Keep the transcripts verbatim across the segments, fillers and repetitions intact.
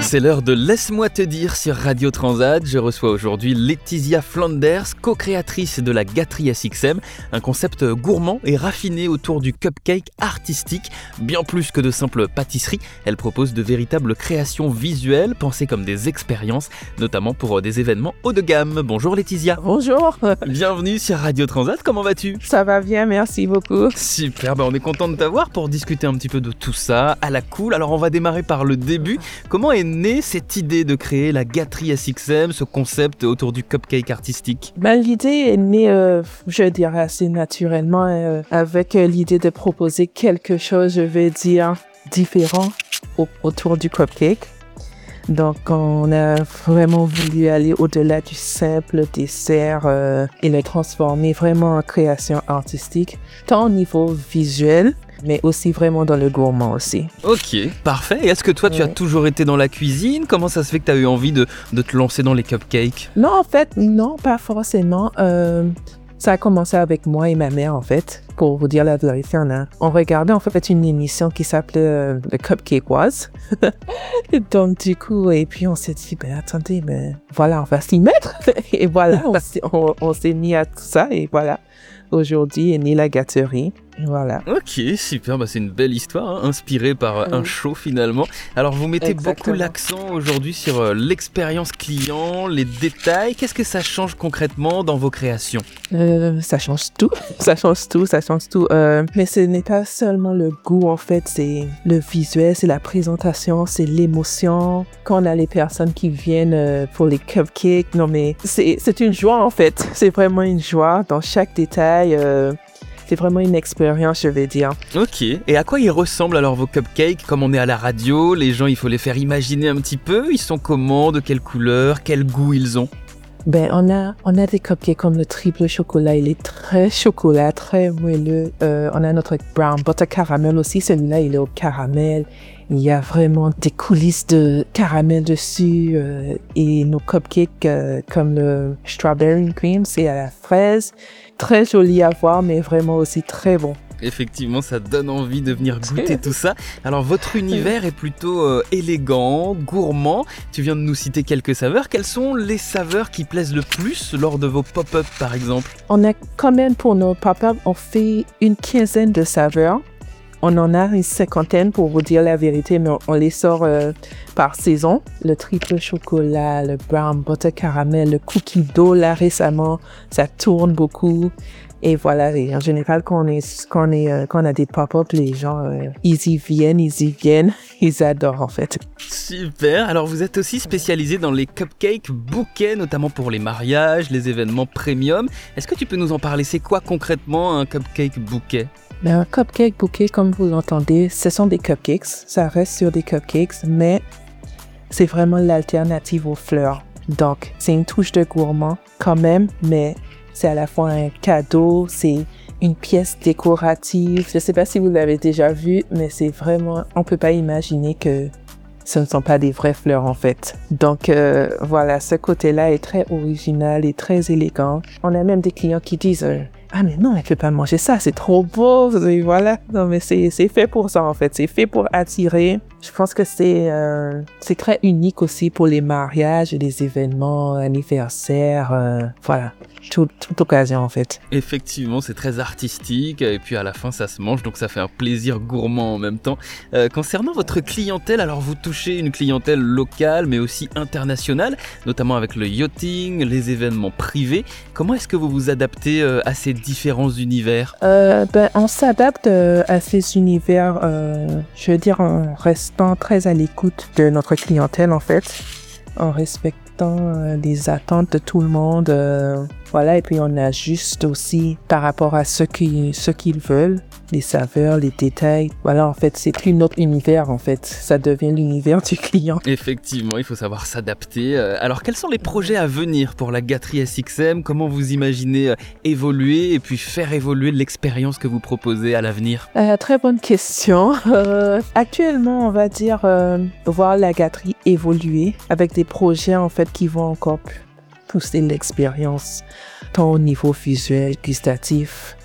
C'est l'heure de Laisse-moi te dire sur Radio Transat. Je reçois aujourd'hui Laetitia Flanders, co-créatrice de la gâterie S X M, un concept gourmand et raffiné autour du cupcake artistique. Bien plus que de simples pâtisseries, elle propose de véritables créations visuelles pensées comme des expériences, notamment pour des événements haut de gamme. Bonjour Laetitia. Bonjour. Bienvenue sur Radio Transat, comment vas-tu ? Ça va bien, merci beaucoup. Super, bah on est content de t'avoir pour discuter un petit peu de tout ça, à la cool. Alors on va démarrer par le début. Comment est née cette idée de créer la gâterie S X M, ce concept autour du cupcake artistique ? Ben, l'idée est née, euh, je dirais assez naturellement, euh, avec euh, l'idée de proposer quelque chose, je vais dire, différent au- autour du cupcake. Donc, on a vraiment voulu aller au-delà du simple dessert euh, et le transformer vraiment en création artistique, tant au niveau visuel, mais aussi vraiment dans le gourmand aussi. Ok, parfait. Et est-ce que toi, tu as Ouais. toujours été dans la cuisine ? Comment ça se fait que tu as eu envie de, de te lancer dans les cupcakes ? Non, en fait, non, pas forcément. Euh, ça a commencé avec moi et ma mère, en fait. Pour vous dire la vérité, on, a, on regardait en fait une émission qui s'appelait euh, le Cupcake Was. Donc, du coup, et puis on s'est dit, ben attendez, ben voilà, on va s'y mettre. Et voilà, on, s'est- on, on s'est mis à tout ça, et voilà. Aujourd'hui est née la gâterie. Voilà. Ok, super, bah c'est une belle histoire, hein, inspirée par euh, un Oui. show finalement. Alors vous mettez beaucoup Exactement. l'accent aujourd'hui sur euh, l'expérience client, les détails. Qu'est-ce que ça change concrètement dans vos créations ? Euh, ça change tout, ça change tout, ça change tout. Euh, mais ce n'est pas seulement le goût, en fait, c'est le visuel, c'est la présentation, c'est l'émotion. Quand on a les personnes qui viennent euh, pour les cupcakes, non mais c'est, c'est une joie, en fait. C'est vraiment une joie dans chaque détail. Euh, c'est vraiment une expérience, je vais dire. Ok, et à quoi ils ressemblent alors vos cupcakes ? Comme on est à la radio, les gens il faut les faire imaginer un petit peu. Ils sont comment ? De quelle couleur ? Quel goût ils ont ? Ben, on a, on a des cupcakes comme le triple chocolat. Il est très chocolat, très moelleux. Euh, on a notre brown butter caramel aussi. Celui-là, il est au caramel. Il y a vraiment des coulisses de caramel dessus. Euh, et nos cupcakes, euh, comme le strawberry cream, c'est à la fraise. Très joli à voir, mais vraiment aussi très bon. Effectivement, ça donne envie de venir goûter tout ça. Alors, votre univers est plutôt euh, élégant, gourmand. Tu viens de nous citer quelques saveurs. Quelles sont les saveurs qui plaisent le plus lors de vos pop-up, par exemple ? On a quand même pour nos pop-up, on fait une quinzaine de saveurs. On en a une cinquantaine pour vous dire la vérité, mais on, on les sort euh, par saison. Le triple chocolat, le brown butter caramel, le cookie dough, là récemment, ça tourne beaucoup. Et voilà, et en général, quand on, est, quand, on est, euh, quand on a des pop-up, les gens, euh, ils y viennent, ils y viennent, ils adorent en fait. Super. Alors, vous êtes aussi spécialisé dans les cupcakes bouquets, notamment pour les mariages, les événements premium. Est-ce que tu peux nous en parler ? C'est quoi concrètement un cupcake bouquet ? Ben, un cupcake bouquet, comme vous l'entendez, ce sont des cupcakes. Ça reste sur des cupcakes, mais c'est vraiment l'alternative aux fleurs. Donc, c'est une touche de gourmand quand même, mais c'est à la fois un cadeau, c'est une pièce décorative. Je ne sais pas si vous l'avez déjà vu, mais c'est vraiment... On ne peut pas imaginer que ce ne sont pas des vraies fleurs, en fait. Donc, euh, voilà, ce côté-là est très original et très élégant. On a même des clients qui disent... euh, ah mais non, elle peut pas manger ça, c'est trop beau, et voilà. Non mais c'est c'est fait pour ça en fait, c'est fait pour attirer. Je pense que c'est euh, c'est très unique aussi pour les mariages et les événements anniversaires, euh, voilà, Tout, toute occasion en fait. Effectivement, c'est très artistique et puis à la fin, ça se mange, donc ça fait un plaisir gourmand en même temps. Euh, concernant votre clientèle, alors vous touchez une clientèle locale mais aussi internationale, notamment avec le yachting, les événements privés. Comment est-ce que vous vous adaptez euh, à ces différents univers ? Euh, ben, on s'adapte euh, à ces univers, euh, je veux dire, en restant très à l'écoute de notre clientèle, en fait, en respectant euh, les attentes de tout le monde. Euh, voilà, et puis on ajuste aussi par rapport à ce qu'ils ce qu'ils veulent, les saveurs, les détails. Voilà, en fait, c'est plus notre univers, en fait. Ça devient l'univers du client. Effectivement, il faut savoir s'adapter. Euh, Alors, quels sont les projets à venir pour la gâterie S X M ? Comment vous imaginez euh, évoluer et puis faire évoluer l'expérience que vous proposez à l'avenir ? Euh, très bonne question. Euh, actuellement, on va dire euh, voir la gâterie évoluer avec des projets en fait qui vont encore pousser l'expérience tant au niveau visuel, gustatif,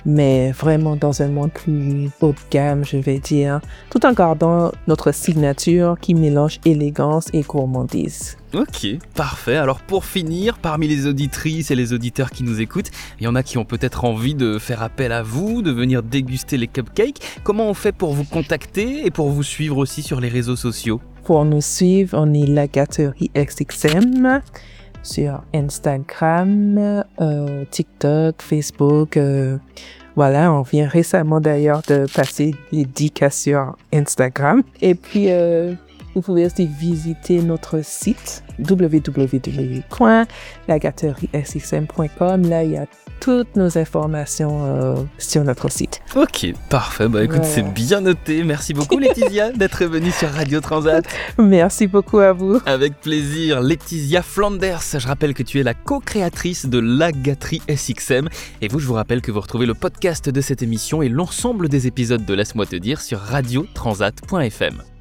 mais vraiment dans un monde plus haut de gamme, je vais dire, tout en gardant notre signature qui mélange élégance et gourmandise. Ok, parfait. Alors pour finir, parmi les auditrices et les auditeurs qui nous écoutent, il y en a qui ont peut-être envie de faire appel à vous, de venir déguster les cupcakes. Comment on fait pour vous contacter et pour vous suivre aussi sur les réseaux sociaux? Pour nous suivre, on est La Gâterie X X M sur Instagram, euh, TikTok, Facebook. Euh, voilà, on vient récemment d'ailleurs de passer les dix K sur Instagram. Et puis, euh, vous pouvez aussi visiter notre site w w w point la gâterie x x m point com. Là, il y a toutes nos informations euh, sur notre site. Ok, parfait. Bah écoute, Voilà. C'est bien noté. Merci beaucoup Laetitia d'être venue sur Radio Transat. Merci beaucoup à vous. Avec plaisir, Laetitia Flanders. Je rappelle que tu es la co-créatrice de La Gâterie S X M. Et vous, je vous rappelle que vous retrouvez le podcast de cette émission et l'ensemble des épisodes de Laisse-moi te dire sur radio transat point f m.